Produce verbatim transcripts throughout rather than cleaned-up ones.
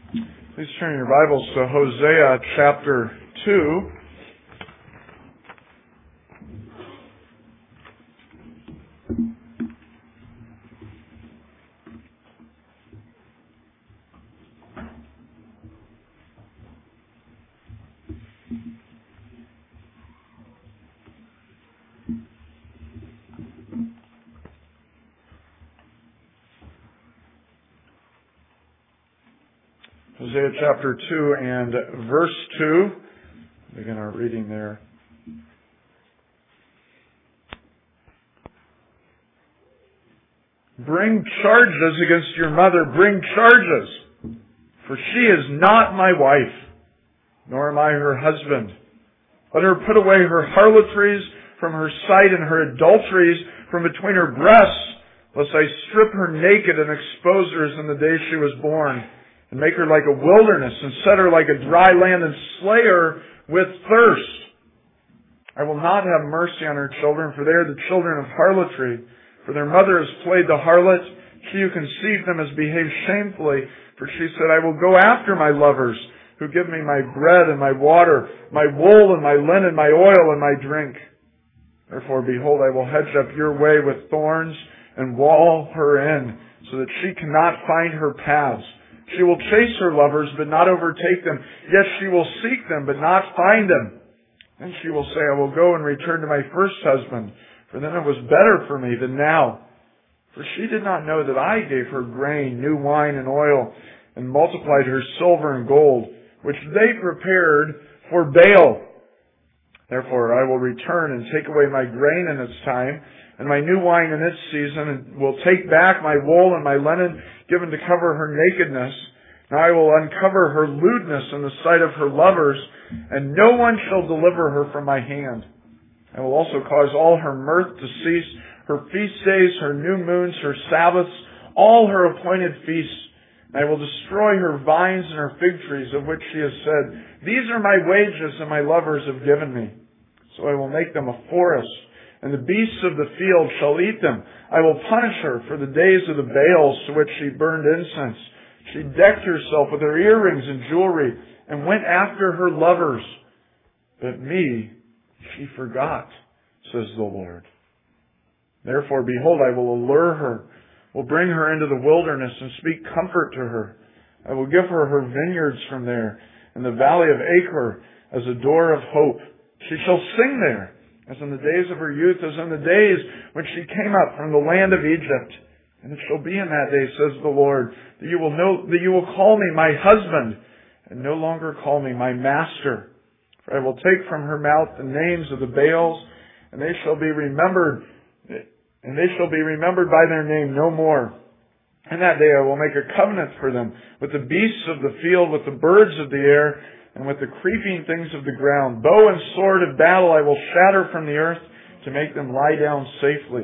Please turn your Bibles to Hosea chapter two. Hosea chapter two and verse two. Begin our reading there. Bring charges against your mother, bring charges, for she is not my wife, nor am I her husband. Let her put away her harlotries from her sight and her adulteries from between her breasts, lest I strip her naked and expose her as in the day she was born, and make her like a wilderness, and set her like a dry land, and slay her with thirst. I will not have mercy on her children, for they are the children of harlotry. For their mother has played the harlot. She who conceived them has behaved shamefully. For she said, I will go after my lovers, who give me my bread and my water, my wool and my linen, my oil and my drink. Therefore, behold, I will hedge up your way with thorns, and wall her in, so that she cannot find her paths. She will chase her lovers, but not overtake them. Yes, she will seek them, but not find them. Then she will say, I will go and return to my first husband, for then it was better for me than now. For she did not know that I gave her grain, new wine, and oil, and multiplied her silver and gold, which they prepared for Baal. Therefore I will return and take away my grain in its time, and my new wine in its season, and will take back my wool and my linen given to cover her nakedness. Now I will uncover her lewdness in the sight of her lovers, and no one shall deliver her from my hand. I will also cause all her mirth to cease, her feast days, her new moons, her Sabbaths, all her appointed feasts. And I will destroy her vines and her fig trees, of which she has said, these are my wages and my lovers have given me. So I will make them a forest, and the beasts of the field shall eat them. I will punish her for the days of the Baals to which she burned incense. She decked herself with her earrings and jewelry, and went after her lovers. But me she forgot, says the Lord. Therefore, behold, I will allure her, will bring her into the wilderness, and speak comfort to her. I will give her her vineyards from there, and the valley of Achor as a door of hope. She shall sing there, as in the days of her youth, as in the days when she came up from the land of Egypt. And it shall be in that day, says the Lord, that you will know, that you will call me my husband, and no longer call me my master. For I will take from her mouth the names of the Baals, and they shall be remembered, and they shall be remembered by their name no more. In that day I will make a covenant for them with the beasts of the field, with the birds of the air, and with the creeping things of the ground. Bow and sword of battle I will shatter from the earth to make them lie down safely.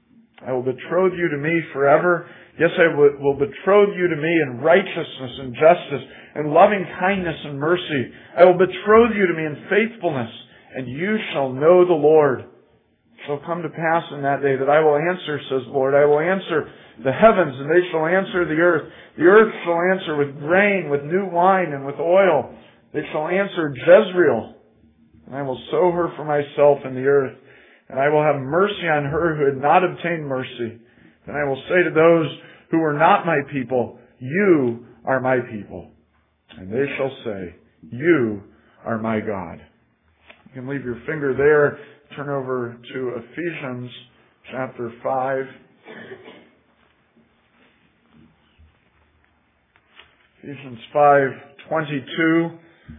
I will betroth you to me forever. Yes, I will betroth you to me in righteousness and justice and loving kindness and mercy. I will betroth you to me in faithfulness, and you shall know the Lord. It shall come to pass in that day that I will answer, says the Lord. I will answer the heavens, and they shall answer the earth. The earth shall answer with grain, with new wine, and with oil. They shall answer Jezreel, and I will sow her for myself in the earth, and I will have mercy on her who had not obtained mercy. And I will say to those who were not my people, you are my people. And they shall say, you are my God. You can leave your finger there, turn over to Ephesians chapter five. Ephesians five twenty-two.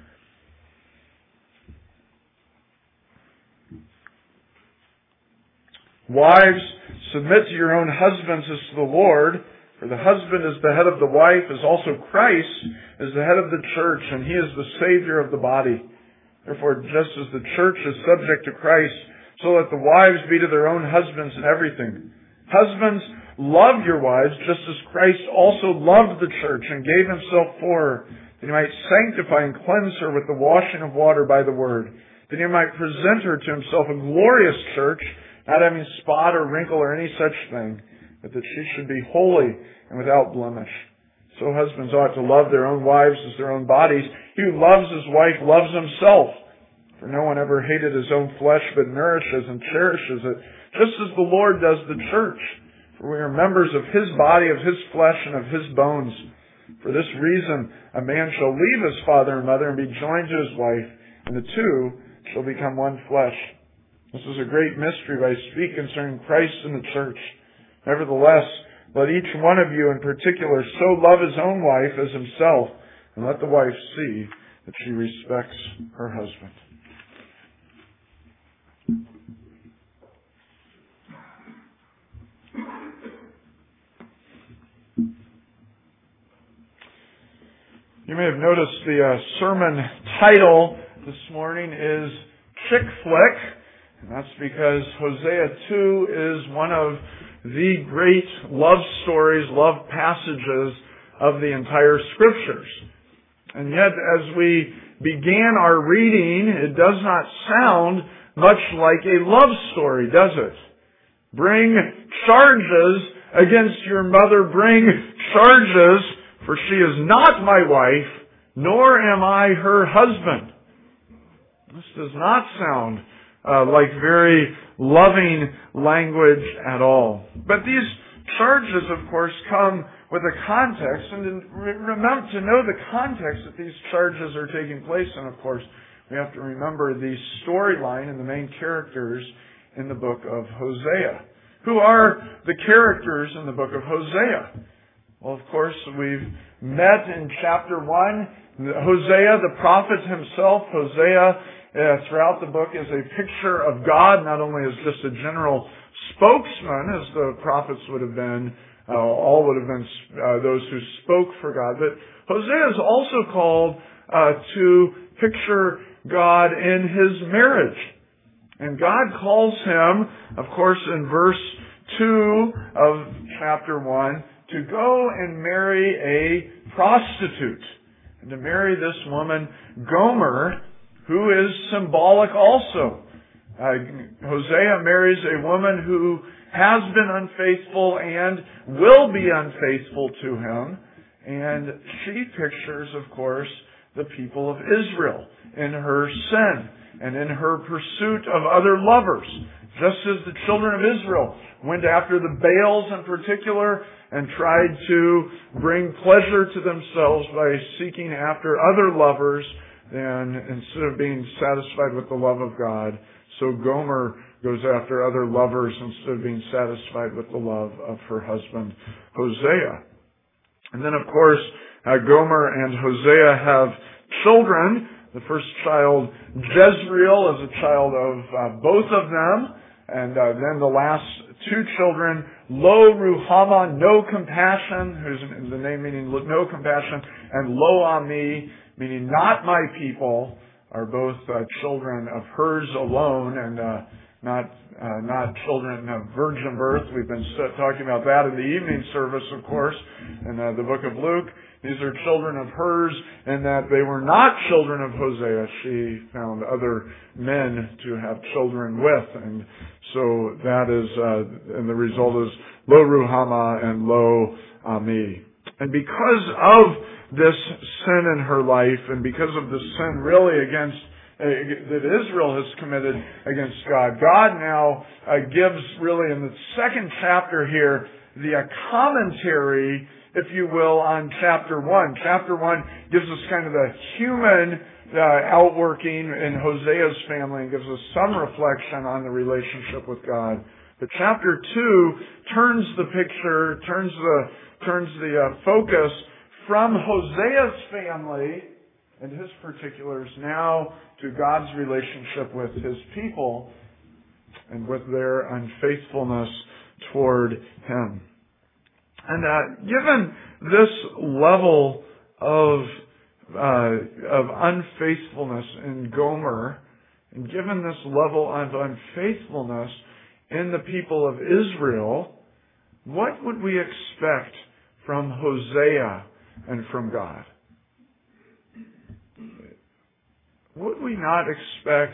Wives, submit to your own husbands as to the Lord, for the husband is the head of the wife, as also Christ is the head of the church, and he is the Savior of the body. Therefore, just as the church is subject to Christ, so let the wives be to their own husbands in everything. Husbands, love your wives, just as Christ also loved the church and gave himself for her, that he might sanctify and cleanse her with the washing of water by the word, that he might present her to himself a glorious church, not having spot or wrinkle or any such thing, but that she should be holy and without blemish. So husbands ought to love their own wives as their own bodies. He who loves his wife loves himself. For no one ever hated his own flesh, but nourishes and cherishes it, just as the Lord does the church. For we are members of his body, of his flesh, and of his bones. For this reason, a man shall leave his father and mother and be joined to his wife, and the two shall become one flesh. This is a great mystery, but I speak concerning Christ and the church. Nevertheless, let each one of you in particular so love his own wife as himself, and let the wife see that she respects her husband. You may have noticed the uh, sermon title this morning is Chick Flick, and that's because Hosea two is one of the great love stories, love passages of the entire Scriptures. And yet, as we began our reading, it does not sound much like a love story, does it? Bring charges against your mother, bring charges, for she is not my wife, nor am I her husband. This does not sound uh, like very loving language at all. But these charges, of course, come with a context, and to remember to know the context that these charges are taking place in, of course, we have to remember the storyline and the main characters in the book of Hosea. Who are the characters in the book of Hosea? Well, of course, we've met in chapter one. Hosea, the prophet himself, Hosea, uh, throughout the book is a picture of God, not only as just a general spokesman, as the prophets would have been, uh, all would have been uh, those who spoke for God, but Hosea is also called uh, to picture God in his marriage. And God calls him, of course, in verse two of chapter one, to go and marry a prostitute. And to marry this woman, Gomer, who is symbolic also. Uh, Hosea marries a woman who has been unfaithful and will be unfaithful to him. And she pictures, of course, the people of Israel in her sin and in her pursuit of other lovers. Just as the children of Israel went after the Baals in particular and tried to bring pleasure to themselves by seeking after other lovers, then instead of being satisfied with the love of God, so Gomer goes after other lovers instead of being satisfied with the love of her husband, Hosea. And then, of course, uh, Gomer and Hosea have children. The first child, Jezreel, is a child of uh, both of them. And uh, then the last two children, Lo Ruhamah, no compassion, who's the name meaning no compassion, and Lo Ami, meaning not my people, are both uh, children of hers alone, and uh, not uh, not children of virgin birth. We've been talking about that in the evening service, of course, in uh, the book of Luke. These are children of hers, and that they were not children of Hosea. She found other men to have children with, and so that is, uh, and the result is Lo Ruhamah and Lo Ami. And because of this sin in her life, and because of the sin really against uh, that Israel has committed against God, God now uh, gives really in the second chapter here the uh, commentary, if you will, on chapter one. Chapter one gives us kind of the human uh, outworking in Hosea's family and gives us some reflection on the relationship with God. But chapter two turns the picture, turns the turns the uh, focus from Hosea's family and his particulars now to God's relationship with his people and with their unfaithfulness toward him. And uh, given this level of uh, of unfaithfulness in Gomer, and given this level of unfaithfulness in the people of Israel, what would we expect from Hosea and from God? Would we not expect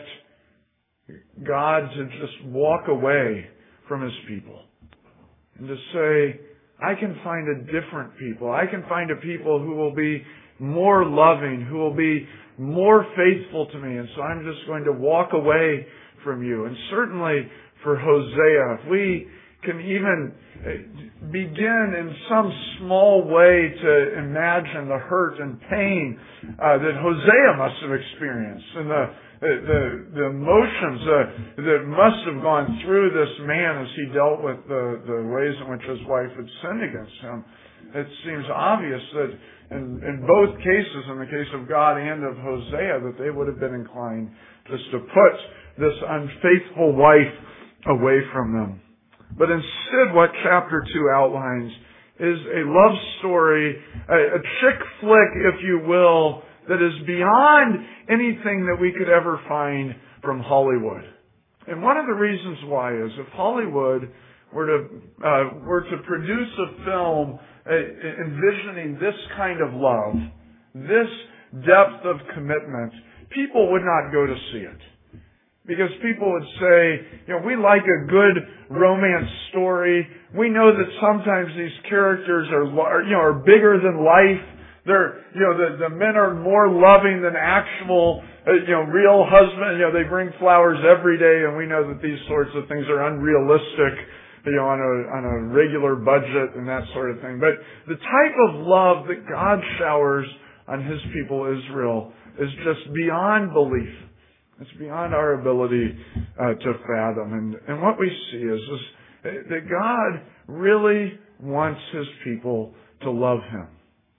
God to just walk away from his people and to say, I can find a different people. I can find a people who will be more loving, who will be more faithful to me. And so I'm just going to walk away from you. And certainly for Hosea, if we can even begin in some small way to imagine the hurt and pain uh, that Hosea must have experienced, and the the, the emotions uh, that must have gone through this man as he dealt with the, the ways in which his wife had sinned against him. It seems obvious that in, in both cases, in the case of God and of Hosea, that they would have been inclined just to put this unfaithful wife away from them. But instead, what chapter two outlines is a love story, a, a chick flick, if you will, that is beyond anything that we could ever find from Hollywood. And one of the reasons why is if Hollywood were to uh, were to produce a film uh, envisioning this kind of love, this depth of commitment, people would not go to see it. Because people would say, you know, we like a good romance story. We know that sometimes these characters are, you know, are bigger than life. They're, you know, the, the men are more loving than actual, uh, you know, real husbands. You know, they bring flowers every day, and we know that these sorts of things are unrealistic, you know, on a, on a regular budget and that sort of thing. But the type of love that God showers on His people Israel is just beyond belief. It's beyond our ability uh, to fathom. And, and what we see is, is that God really wants His people to love Him.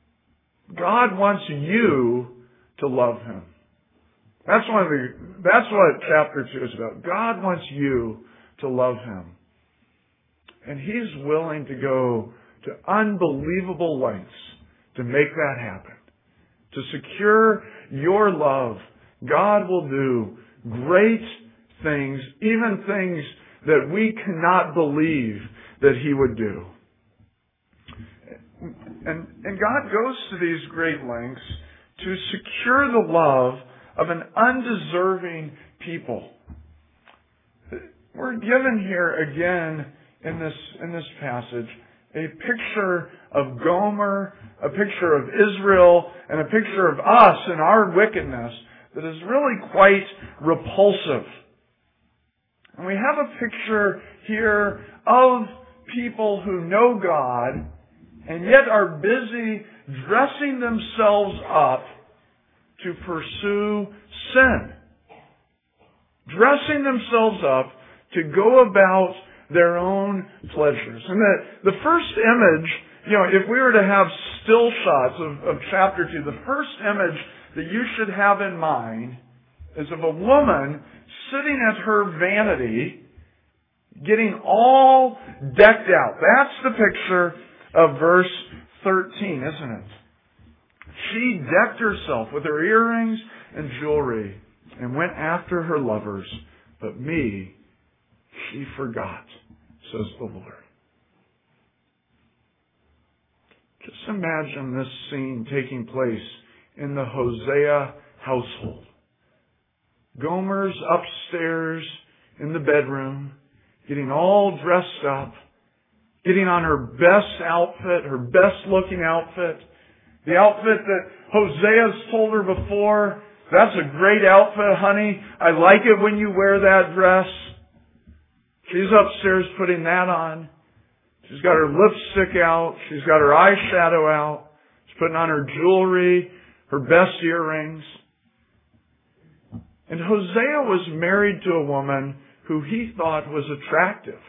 God wants you to love Him. That's one of the, that's what chapter two is about. God wants you to love Him. And He's willing to go to unbelievable lengths to make that happen. To secure your love. God will do great things, even things that we cannot believe that He would do. And, and God goes to these great lengths to secure the love of an undeserving people. We're given here again in this, in this passage a picture of Gomer, a picture of Israel, and a picture of us and our wickedness that is really quite repulsive. And we have a picture here of people who know God and yet are busy dressing themselves up to pursue sin. Dressing themselves up to go about their own pleasures. And the, the first image, you know, if we were to have still shots of, of chapter two, the first image that you should have in mind is of a woman sitting at her vanity getting all decked out. That's the picture of verse thirteen, isn't it? She decked herself with her earrings and jewelry and went after her lovers, but me she forgot, says the Lord. Just imagine this scene taking place in the Hosea household. Gomer's upstairs in the bedroom, getting all dressed up, getting on her best outfit, her best looking outfit, the outfit that Hosea's told her before, that's a great outfit, honey. I like it when you wear that dress. She's upstairs putting that on. She's got her lipstick out. She's got her eyeshadow out. She's putting on her jewelry, her best earrings. And Hosea was married to a woman who he thought was attractive.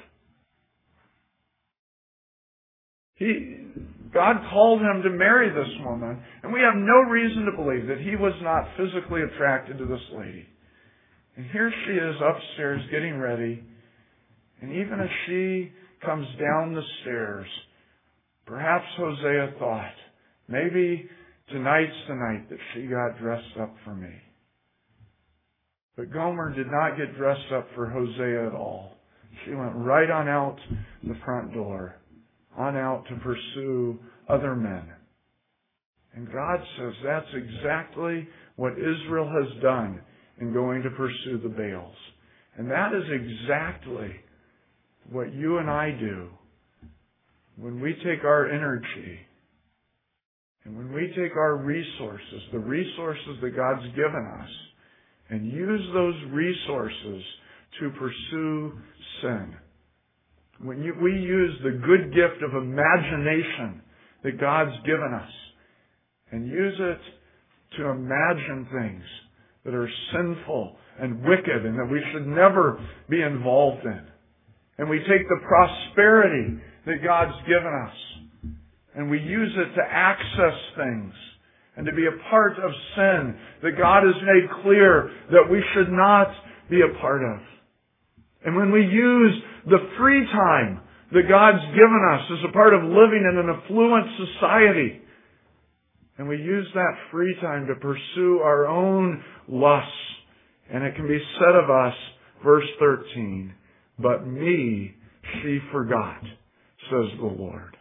He, God called him to marry this woman, and we have no reason to believe that he was not physically attracted to this lady. And here she is upstairs getting ready, and even as she comes down the stairs, perhaps Hosea thought, maybe tonight's the night that she got dressed up for me. But Gomer did not get dressed up for Hosea at all. She went right on out the front door, on out to pursue other men. And God says that's exactly what Israel has done in going to pursue the Baals. And that is exactly what you and I do when we take our energy and when we take our resources, the resources that God's given us, and use those resources to pursue sin. When you, we use the good gift of imagination that God's given us and use it to imagine things that are sinful and wicked and that we should never be involved in. And we take the prosperity that God's given us and we use it to access things and to be a part of sin that God has made clear that we should not be a part of. And when we use the free time that God's given us as a part of living in an affluent society, and we use that free time to pursue our own lusts, and it can be said of us, verse thirteen, but me she forgot, says the Lord.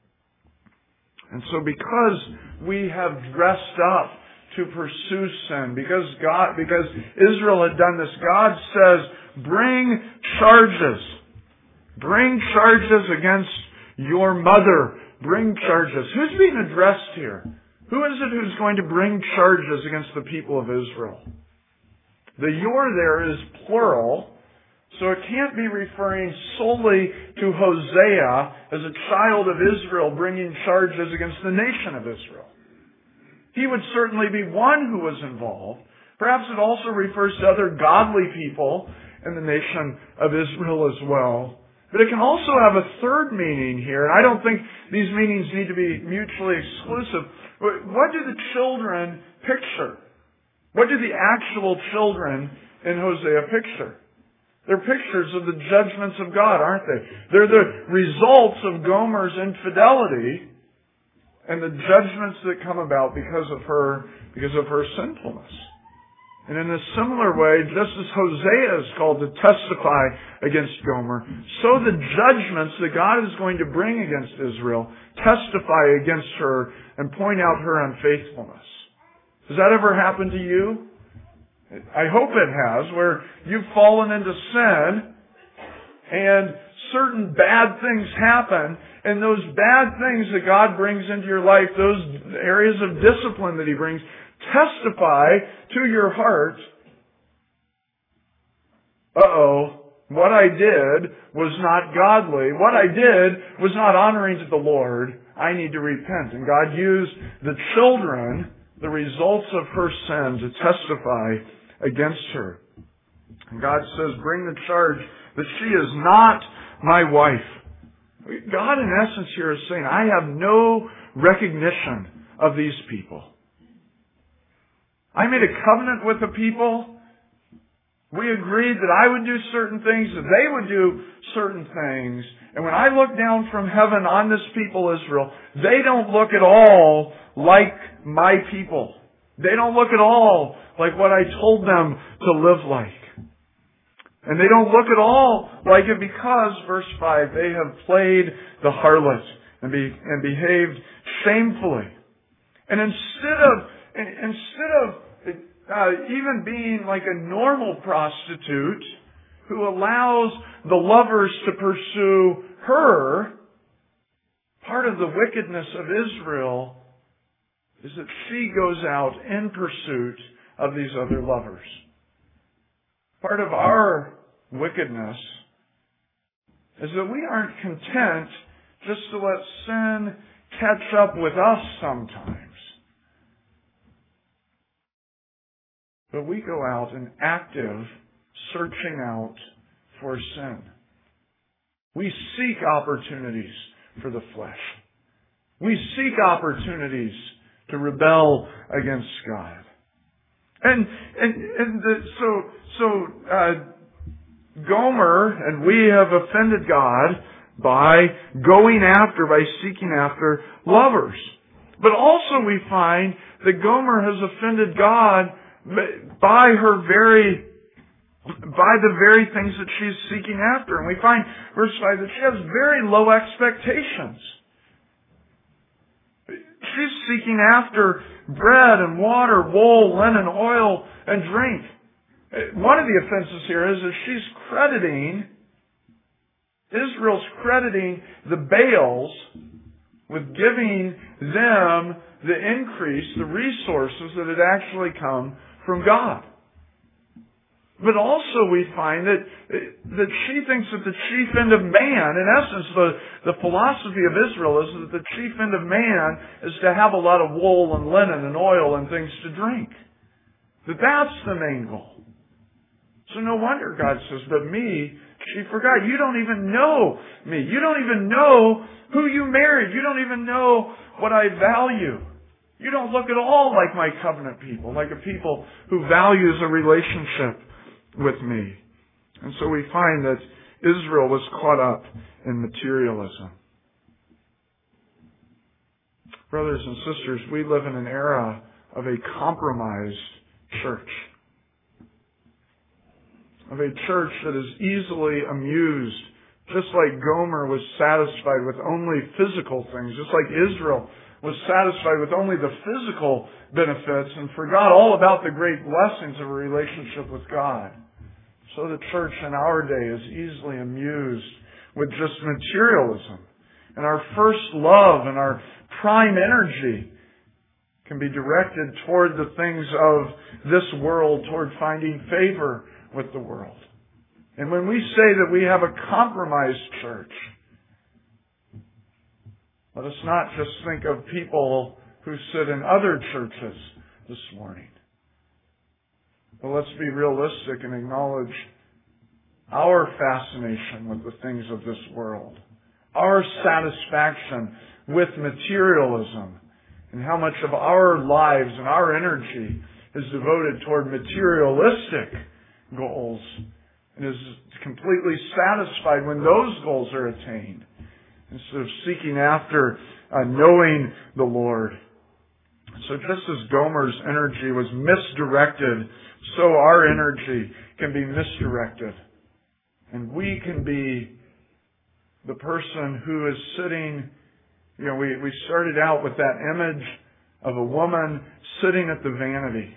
And so because we have dressed up to pursue sin, because God, because Israel had done this, God says, bring charges. Bring charges against your mother. Bring charges. Who's being addressed here? Who is it who's going to bring charges against the people of Israel? The your there is plural, so it can't be referring solely to Hosea as a child of Israel bringing charges against the nation of Israel. He would certainly be one who was involved. Perhaps it also refers to other godly people in the nation of Israel as well. But it can also have a third meaning here, and I don't think these meanings need to be mutually exclusive. What do the children picture? What do the actual children in Hosea picture? They're pictures of the judgments of God, aren't they? They're the results of Gomer's infidelity and the judgments that come about because of her, because of her sinfulness. And in a similar way, just as Hosea is called to testify against Gomer, so the judgments that God is going to bring against Israel testify against her and point out her unfaithfulness. Has that ever happened to you? I hope it has, where you've fallen into sin and certain bad things happen, and those bad things that God brings into your life, those areas of discipline that He brings, testify to your heart, uh-oh, what I did was not godly. What I did was not honoring to the Lord. I need to repent. And God used the children, the results of her sin, to testify against her. And God says, bring the charge that she is not my wife. God, in essence, here is saying, I have no recognition of these people. I made a covenant with the people. We agreed that I would do certain things, that they would do certain things. And when I look down from heaven on this people, Israel, they don't look at all like my people. They don't look at all like what I told them to live like. And they don't look at all like it because, verse five, they have played the harlot and, be, and behaved shamefully. And instead of, instead of uh, even being like a normal prostitute who allows the lovers to pursue her, part of the wickedness of Israel is that she goes out in pursuit of these other lovers. Part of our wickedness is that we aren't content just to let sin catch up with us sometimes. But we go out in active searching out for sin. We seek opportunities for the flesh. We seek opportunities to rebel against God. And and and the, so so uh, Gomer and we have offended God by going after, by seeking after lovers. But also we find that Gomer has offended God by her very, by the very things that she's seeking after. And we find, verse five, that she has very low expectations. She's seeking after bread and water, wool, linen, oil, and drink. One of the offenses here is that she's crediting Israel's crediting the Baals with giving them the increase, the resources that had actually come from God. But also we find that, that she thinks that the chief end of man, in essence, the, the philosophy of Israel is that the chief end of man is to have a lot of wool and linen and oil and things to drink. That that's the main goal. So no wonder God says, but me, she forgot. You don't even know me. You don't even know who you married. You don't even know what I value. You don't look at all like my covenant people, like a people who values a relationship with me. And so we find that Israel was caught up in materialism. Brothers and sisters, we live in an era of a compromised church. Of a church that is easily amused, just like Gomer was satisfied with only physical things, just like Israel was satisfied with only the physical benefits and forgot all about the great blessings of a relationship with God. So the church in our day is easily amused with just materialism. And our first love and our prime energy can be directed toward the things of this world, toward finding favor with the world. And when we say that we have a compromised church, let us not just think of people who sit in other churches this morning. But let's be realistic and acknowledge our fascination with the things of this world, our satisfaction with materialism, and how much of our lives and our energy is devoted toward materialistic goals and is completely satisfied when those goals are attained, instead of seeking after uh, knowing the Lord. So just as Gomer's energy was misdirected, so our energy can be misdirected. And we can be the person who is sitting, you know, we, we started out with that image of a woman sitting at the vanity.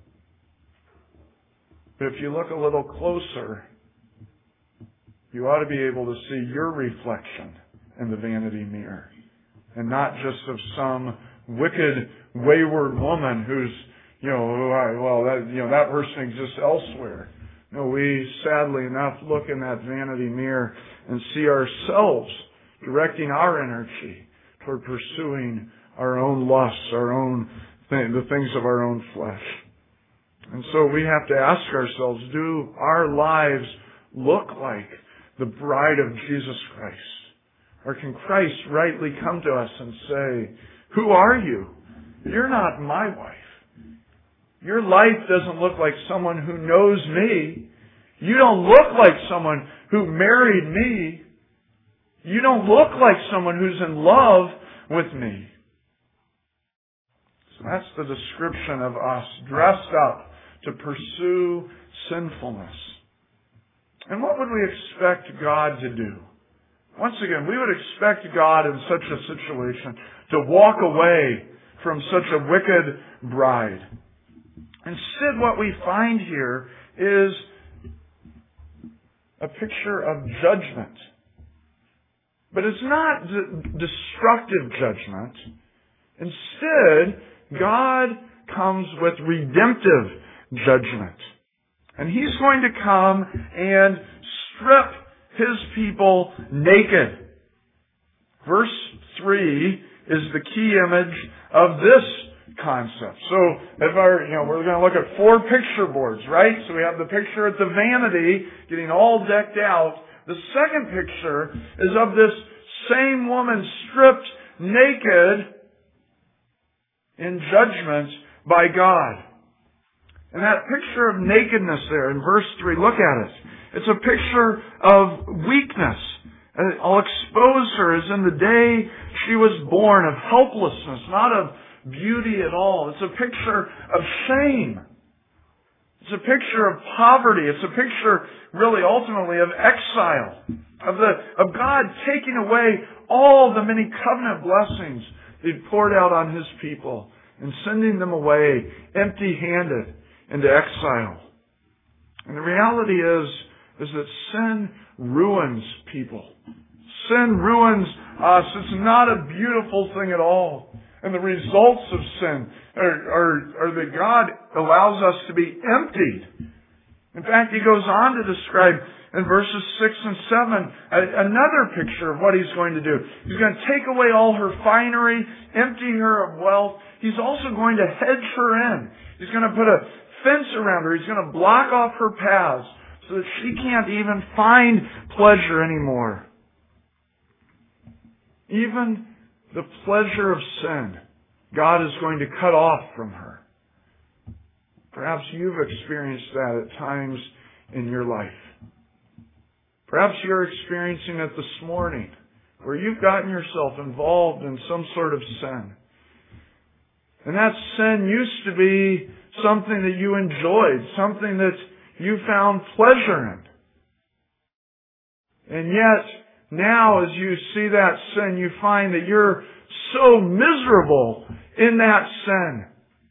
But if you look a little closer, you ought to be able to see your reflection in the vanity mirror. And not just of some wicked, wayward woman who's, you know, who I, well, that, you know, that person exists elsewhere. No, we sadly enough look in that vanity mirror and see ourselves directing our energy toward pursuing our own lusts, our own, th- the things of our own flesh. And so we have to ask ourselves, do our lives look like the bride of Jesus Christ? Or can Christ rightly come to us and say, who are you? You're not my wife. Your life doesn't look like someone who knows me. You don't look like someone who married me. You don't look like someone who's in love with me. So that's the description of us dressed up to pursue sinfulness. And what would we expect God to do? Once again, we would expect God in such a situation to walk away from such a wicked bride. Instead, what we find here is a picture of judgment. But it's not d- destructive judgment. Instead, God comes with redemptive judgment. And He's going to come and strip His people naked. Verse three is the key image of this concept. So, if our, you know, we're going to look at four picture boards, right? So we have the picture at the vanity, getting all decked out. The second picture is of this same woman stripped naked in judgment by God. And that picture of nakedness there in verse three, look at it. It's a picture of weakness. I'll expose her as in the day she was born, of helplessness, not of beauty at all. It's a picture of shame. It's a picture of poverty. It's a picture, really, ultimately, of exile. Of the of God taking away all the many covenant blessings He'd poured out on His people and sending them away empty-handed into exile. And the reality is, is that sin ruins people. Sin ruins us. It's not a beautiful thing at all. And the results of sin are, are, are that God allows us to be emptied. In fact, He goes on to describe in verses six and seven another picture of what He's going to do. He's going to take away all her finery, empty her of wealth. He's also going to hedge her in. He's going to put a fence around her. He's going to block off her paths so that she can't even find pleasure anymore. Even the pleasure of sin, God is going to cut off from her. Perhaps you've experienced that at times in your life. Perhaps you're experiencing it this morning, where you've gotten yourself involved in some sort of sin. And that sin used to be something that you enjoyed, something that you found pleasure in. And yet, now, as you see that sin, you find that you're so miserable in that sin.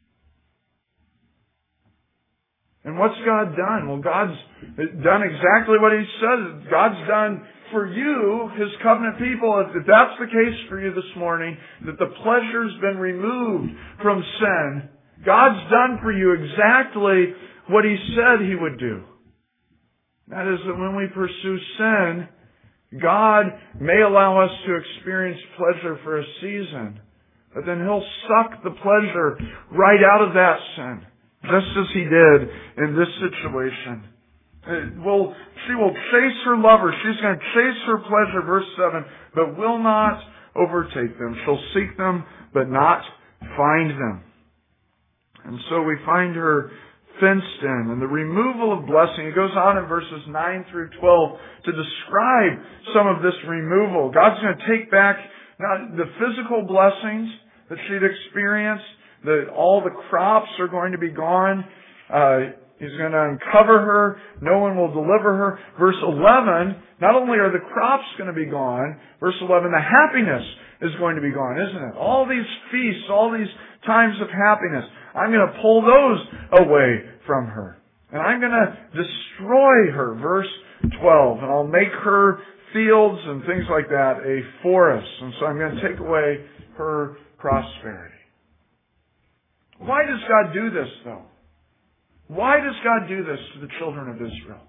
And what's God done? Well, God's done exactly what He says. God's done for you, His covenant people, if that's the case for you this morning, that the pleasure's been removed from sin, God's done for you exactly what He said He would do. That is that when we pursue sin, God may allow us to experience pleasure for a season, but then He'll suck the pleasure right out of that sin, just as He did in this situation. It will, she will chase her lover. She's going to chase her pleasure, verse seven, but will not overtake them. She'll seek them, but not find them. And so we find her fenced in, and the removal of blessing. It goes on in verses nine through twelve to describe some of this removal. God's going to take back not the physical blessings that she'd experienced, that all the crops are going to be gone. Uh, he's going to uncover her. No one will deliver her. Verse eleven, not only are the crops going to be gone, verse eleven, the happiness is going to be gone, isn't it? All these feasts, all these times of happiness, I'm going to pull those away from her. And I'm going to destroy her, verse twelve. And I'll make her fields and things like that a forest. And so I'm going to take away her prosperity. Why does God do this, though? Why does God do this to the children of Israel?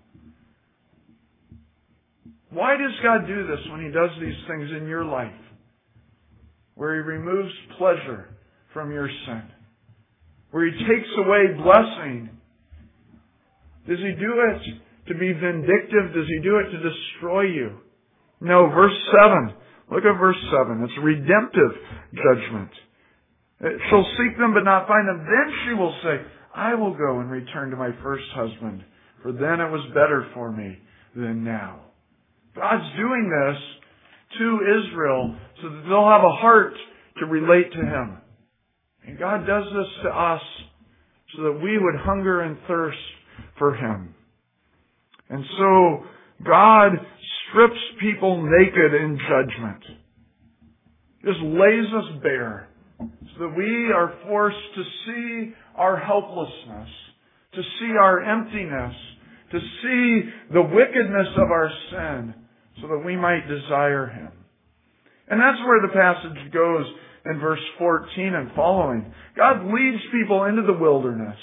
Why does God do this when He does these things in your life? Where He removes pleasure from your sin. Where He takes away blessing. Does He do it to be vindictive? Does He do it to destroy you? No, verse seven. Look at verse seven. It's a redemptive judgment. She'll seek them but not find them. Then she will say, I will go and return to my first husband, for then it was better for me than now. God's doing this to Israel so that they'll have a heart to relate to Him. And God does this to us so that we would hunger and thirst for Him. And so God strips people naked in judgment. Just lays us bare so that we are forced to see our helplessness, to see our emptiness, to see the wickedness of our sin so that we might desire Him. And that's where the passage goes in verse fourteen and following. God leads people into the wilderness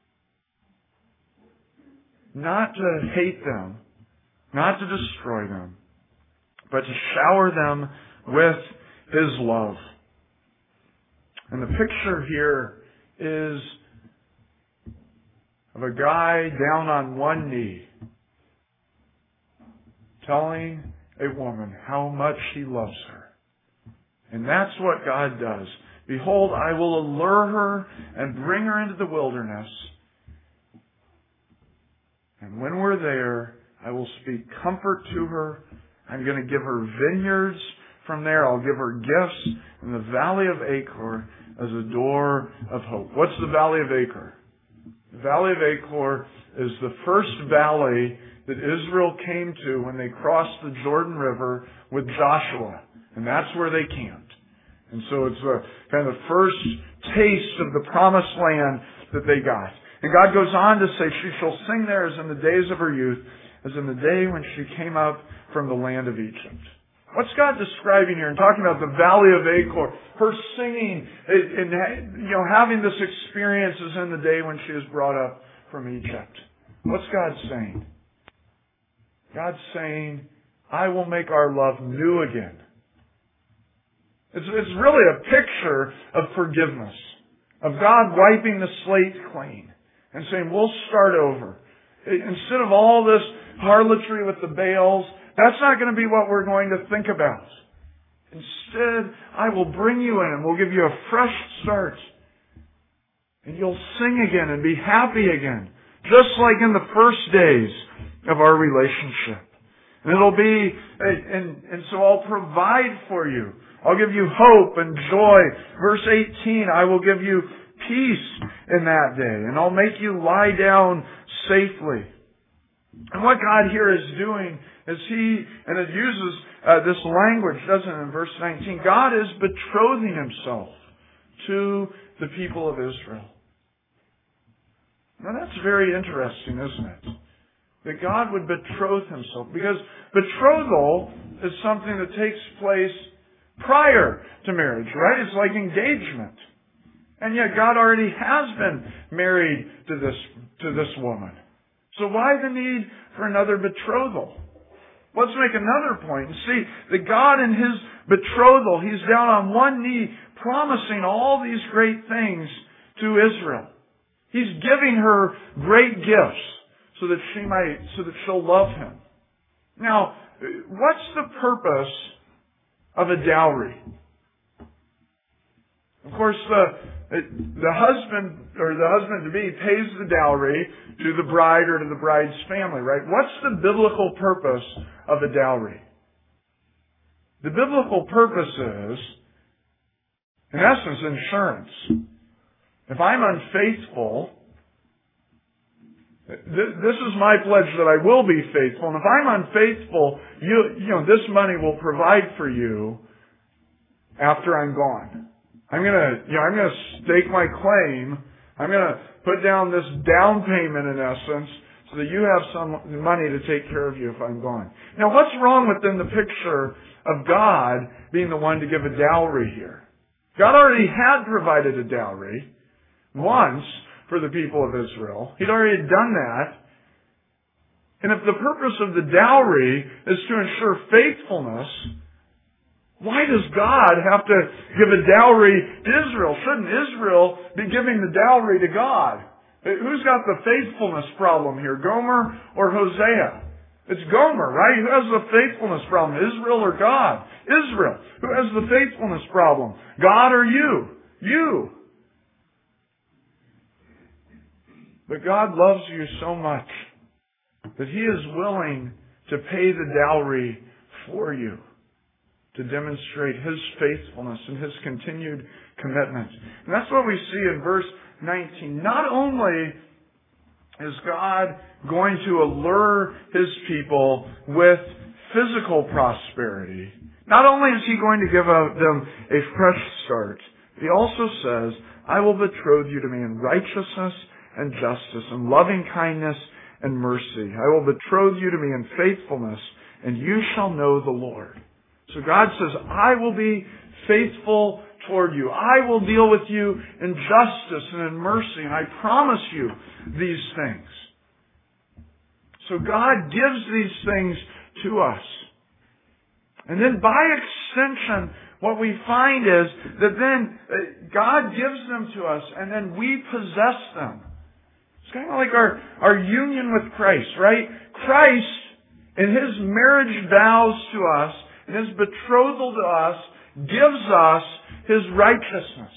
not to hate them, not to destroy them, but to shower them with His love. And the picture here is of a guy down on one knee telling a woman how much he loves her. And that's what God does. Behold, I will allure her and bring her into the wilderness. And when we're there, I will speak comfort to her. I'm going to give her vineyards from there. I'll give her gifts. And the valley of Achor as a door of hope. What's the valley of Achor? The valley of Achor is the first valley that Israel came to when they crossed the Jordan River with Joshua. And that's where they camped. And so it's a, kind of the first taste of the promised land that they got. And God goes on to say, she shall sing there as in the days of her youth, as in the day when she came up from the land of Egypt. What's God describing here and talking about the valley of Achor, her singing and, you know, having this experience as in the day when she was brought up from Egypt? What's God saying? God's saying, I will make our love new again. It's, it's really a picture of forgiveness, of God wiping the slate clean and saying, we'll start over. Instead of all this harlotry with the Baals, that's not going to be what we're going to think about. Instead, I will bring you in and we'll give you a fresh start. And you'll sing again and be happy again, just like in the first days of our relationship. And it'll be, and, and so I'll provide for you. I'll give you hope and joy. Verse eighteen, I will give you peace in that day, and I'll make you lie down safely. And what God here is doing is He, and it uses uh, this language, doesn't it, in verse nineteen, God is betrothing Himself to the people of Israel. Now that's very interesting, isn't it? That God would betroth Himself. Because betrothal is something that takes place prior to marriage, right? It's like engagement. And yet God already has been married to this, to this woman. So why the need for another betrothal? Let's make another point and see that God in His betrothal, He's down on one knee promising all these great things to Israel. He's giving her great gifts so that she might, so that she'll love Him. Now, what's the purpose of a dowry? Of course, the the husband or the husband to be pays the dowry to the bride or to the bride's family, right? What's the biblical purpose of a dowry? The biblical purpose is, in essence, insurance. If I'm unfaithful, this is my pledge that I will be faithful. And if I'm unfaithful, you, you know, this money will provide for you after I'm gone. I'm gonna, you know, I'm gonna stake my claim. I'm gonna put down this down payment in essence so that you have some money to take care of you if I'm gone. Now what's wrong within the picture of God being the one to give a dowry here? God already had provided a dowry once for the people of Israel. He'd already done that. And if the purpose of the dowry is to ensure faithfulness, why does God have to give a dowry to Israel? Shouldn't Israel be giving the dowry to God? Who's got the faithfulness problem here, Gomer or Hosea? It's Gomer, right? Who has the faithfulness problem, Israel or God? Israel. Who has the faithfulness problem, God or you? You. But God loves you so much that He is willing to pay the dowry for you, to demonstrate His faithfulness and His continued commitment. And that's what we see in verse nineteen. Not only is God going to allure His people with physical prosperity, not only is He going to give them a fresh start, He also says, I will betroth you to me in righteousness and justice and loving kindness and mercy. I will betroth you to me in faithfulness, and you shall know the Lord. So God says, I will be faithful toward you. I will deal with you in justice and in mercy, and I promise you these things. So God gives these things to us. And then by extension, what we find is that then God gives them to us, and then we possess them. It's kind of like our, our union with Christ, right? Christ, in His marriage vows to us, and His betrothal to us, gives us His righteousness.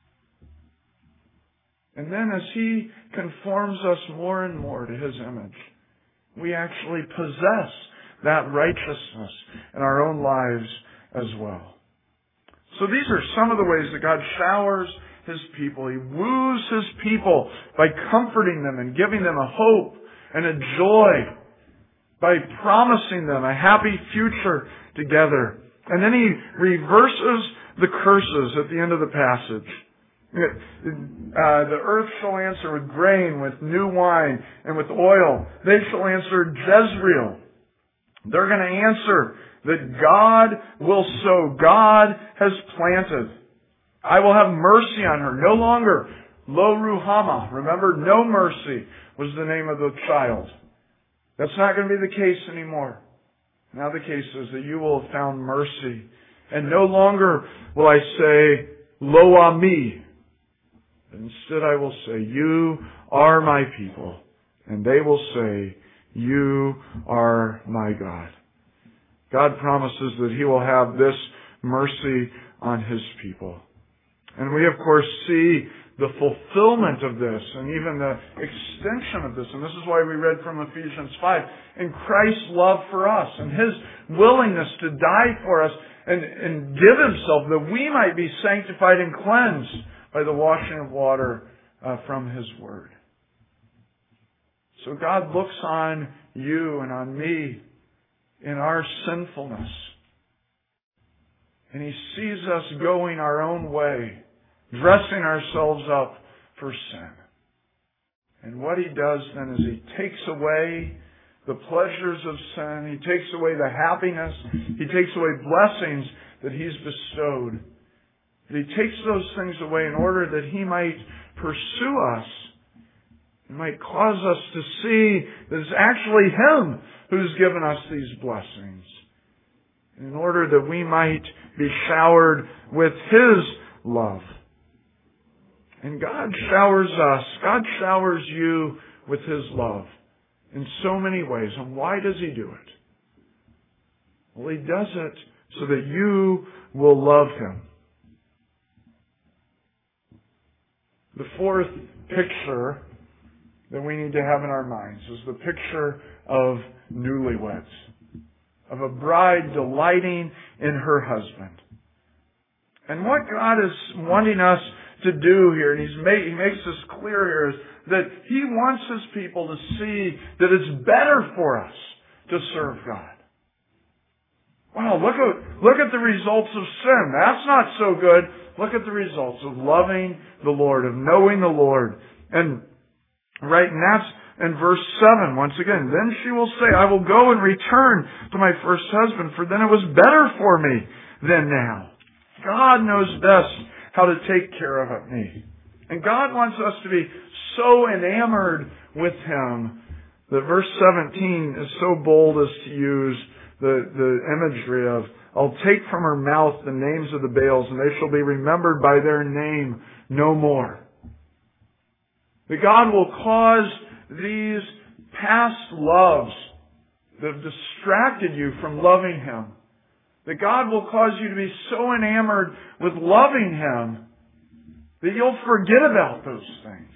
And then as He conforms us more and more to His image, we actually possess that righteousness in our own lives as well. So these are some of the ways that God showers His people. He woos His people by comforting them and giving them a hope and a joy, by promising them a happy future together. And then He reverses the curses at the end of the passage. Uh, the earth shall answer with grain, with new wine, and with oil. They shall answer Jezreel. They're going to answer that God will sow. God has planted. I will have mercy on her. No longer Lo Ruhama. Remember, no mercy was the name of the child. That's not going to be the case anymore. Now the case is that you will have found mercy. And no longer will I say, Lo Ami. Instead I will say, you are my people. And they will say, you are my God. God promises that He will have this mercy on His people. And we, of course, see the fulfillment of this and even the extension of this. And this is why we read from Ephesians five. In Christ's love for us and His willingness to die for us and, and give Himself that we might be sanctified and cleansed by the washing of water uh, from His Word. So God looks on you and on me in our sinfulness. And He sees us going our own way, dressing ourselves up for sin. And what He does then is He takes away the pleasures of sin. He takes away the happiness. He takes away blessings that He's bestowed. He takes those things away in order that He might pursue us. He might cause us to see that it's actually Him who's given us these blessings. In order that we might be showered with His love. And God showers us, God showers you with His love in so many ways. And why does He do it? Well, He does it so that you will love Him. The fourth picture that we need to have in our minds is the picture of newlyweds, of a bride delighting in her husband. And what God is wanting us to do here, and He's made, He makes this clear here, is that He wants His people to see that it's better for us to serve God. Wow, look at, look at the results of sin. That's not so good. Look at the results of loving the Lord, of knowing the Lord. And right, and that's in verse seven, once again. Then she will say, I will go and return to my first husband, for then it was better for me than now. God knows best how to take care of me. And God wants us to be so enamored with Him that verse seventeen is so bold as to use the, the imagery of, I'll take from her mouth the names of the Baals, and they shall be remembered by their name no more. That God will cause these past loves that have distracted you from loving Him, that God will cause you to be so enamored with loving Him that you'll forget about those things.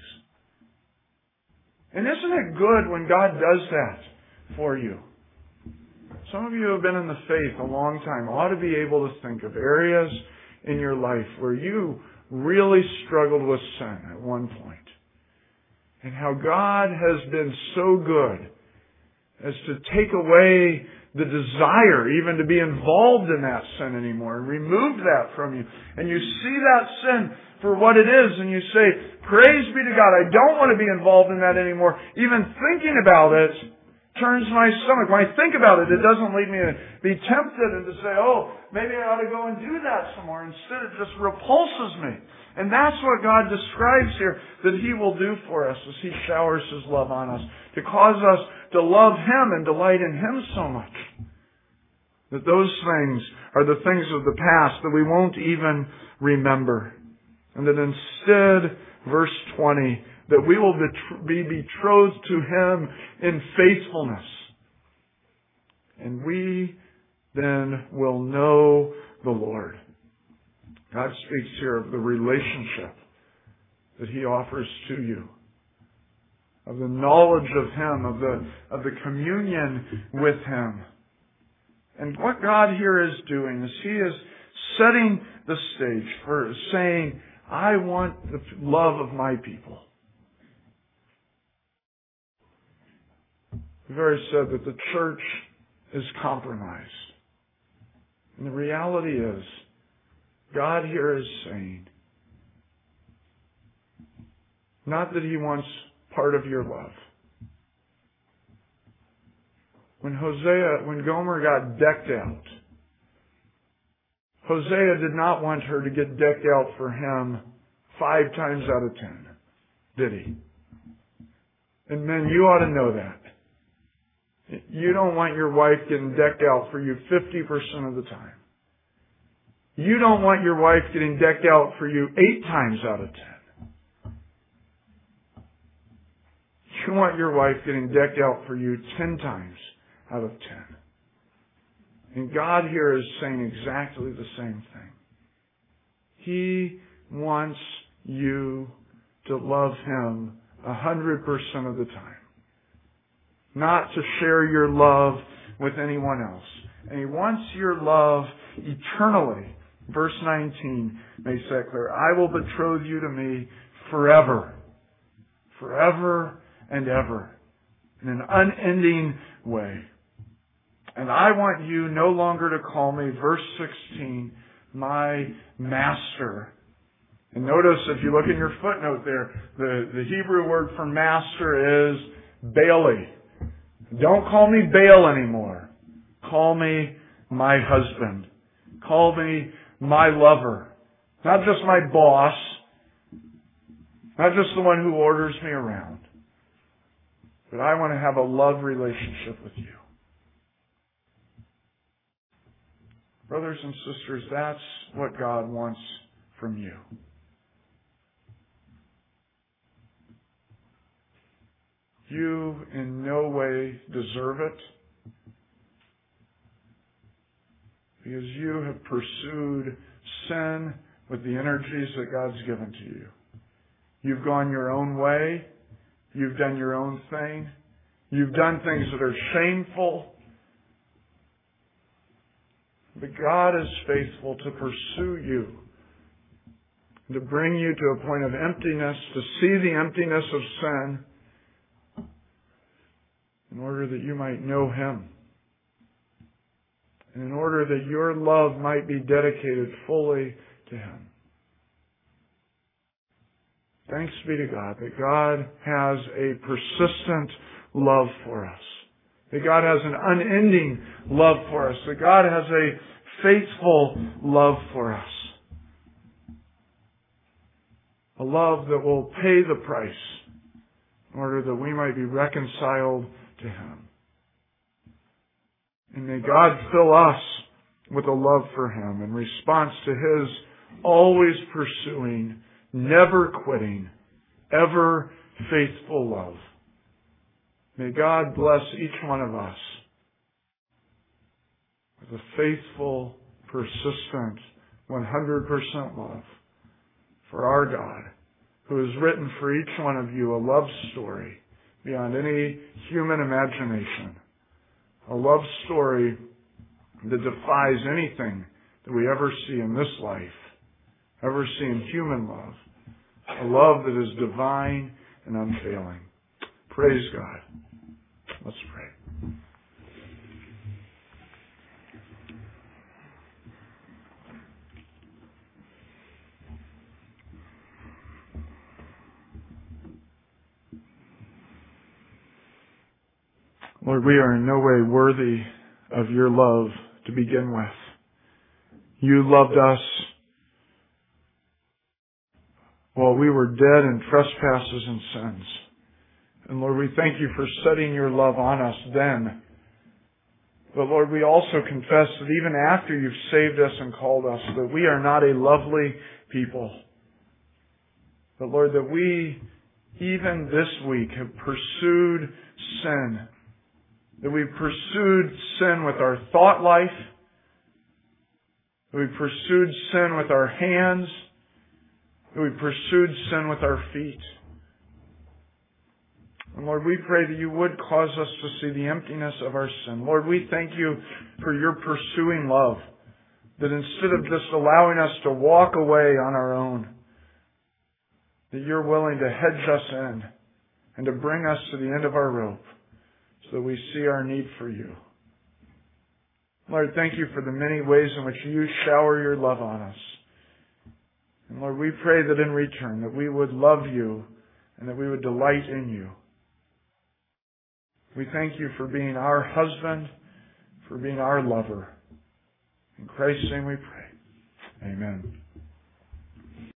And isn't it good when God does that for you? Some of you who have been in the faith a long time ought to be able to think of areas in your life where you really struggled with sin at one point. And how God has been so good as to take away the desire even to be involved in that sin anymore and remove that from you. And you see that sin for what it is and you say, praise be to God, I don't want to be involved in that anymore. Even thinking about it turns my stomach. When I think about it, it doesn't lead me to be tempted and to say, oh, maybe I ought to go and do that some more. Instead, it just repulses me. And that's what God describes here that He will do for us as He showers His love on us, to cause us to love Him and delight in Him so much. That those things are the things of the past that we won't even remember. And that instead, verse twenty, that we will be betrothed to Him in faithfulness. And we then will know the Lord. God speaks here of the relationship that He offers to you, of the knowledge of Him, of the, of the communion with Him. And what God here is doing is He is setting the stage for saying, I want the love of my people. We've already said that the church is compromised. And the reality is, God here is saying, Not that He wants part of your love. When Hosea, when Gomer got decked out, Hosea did not want her to get decked out for him five times out of ten, did he? And men, you ought to know that. You don't want your wife getting decked out for you fifty percent of the time. You don't want your wife getting decked out for you eight times out of ten. You want your wife getting decked out for you ten times out of ten. And God here is saying exactly the same thing. He wants you to love Him a hundred percent of the time. Not to share your love with anyone else. And He wants your love eternally. Verse nineteen makes that clear. I will betroth you to me forever. Forever and ever. In an unending way. And I want you no longer to call me, verse sixteen, my master. And notice, if you look in your footnote there, the, the Hebrew word for master is Baali. Don't call me Baal anymore. Call me my husband. Call me my lover. Not just my boss. Not just the one who orders me around. But I want to have a love relationship with you. Brothers and sisters, that's what God wants from you. You in no way deserve it because you have pursued sin with the energies that God's given to you. You've gone your own way. You've done your own thing. You've done things that are shameful. But God is faithful to pursue you, to bring you to a point of emptiness, to see the emptiness of sin, in order that you might know Him, and in order that your love might be dedicated fully to Him. Thanks be to God that God has a persistent love for us. That God has an unending love for us. That God has a faithful love for us. A love that will pay the price in order that we might be reconciled to Him. And may God fill us with a love for Him in response to His always pursuing, never quitting, ever faithful love. May God bless each one of us with a faithful, persistent, one hundred percent love for our God, who has written for each one of you a love story beyond any human imagination. A love story that defies anything that we ever see in this life, ever see in human love. A love that is divine and unfailing. Praise God. Let's pray. Lord, we are in no way worthy of your love to begin with. You loved us while we were dead in trespasses and sins. And Lord, we thank you for setting your love on us then. But Lord, we also confess that even after you've saved us and called us, that we are not a lovely people. But Lord, that we, even this week, have pursued sin. That we've pursued sin with our thought life. That we've pursued sin with our hands. That we've pursued sin with our feet. And Lord, we pray that you would cause us to see the emptiness of our sin. Lord, we thank you for your pursuing love. That instead of just allowing us to walk away on our own, that you're willing to hedge us in and to bring us to the end of our rope so that we see our need for you. Lord, thank you for the many ways in which you shower your love on us. And Lord, we pray that in return that we would love you and that we would delight in you. We thank you for being our husband, for being our lover. In Christ's name we pray. Amen.